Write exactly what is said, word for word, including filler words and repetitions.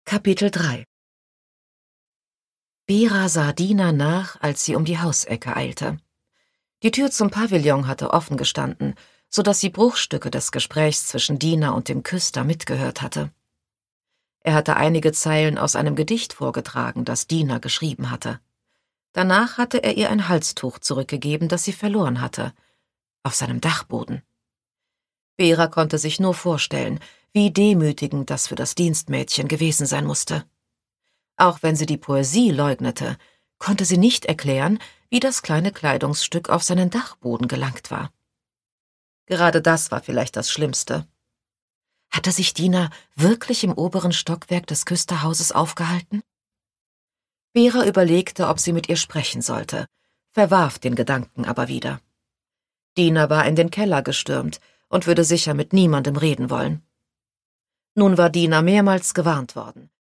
Kapitel drei. Bera sah Dina nach, als sie um die Hausecke eilte. Die Tür zum Pavillon hatte offen gestanden, so dass sie Bruchstücke des Gesprächs zwischen Dina und dem Küster mitgehört hatte. Er hatte einige Zeilen aus einem Gedicht vorgetragen, das Dina geschrieben hatte. Danach hatte er ihr ein Halstuch zurückgegeben, das sie verloren hatte, auf seinem Dachboden. Bera konnte sich nur vorstellen, wie demütigend das für das Dienstmädchen gewesen sein musste. Auch wenn sie die Poesie leugnete, konnte sie nicht erklären, wie das kleine Kleidungsstück auf seinen Dachboden gelangt war. Gerade das war vielleicht das Schlimmste. Hatte sich Dina wirklich im oberen Stockwerk des Küsterhauses aufgehalten? Bera überlegte, ob sie mit ihr sprechen sollte, verwarf den Gedanken aber wieder. Dina war in den Keller gestürmt und würde sicher mit niemandem reden wollen. Nun war Dina mehrmals gewarnt worden,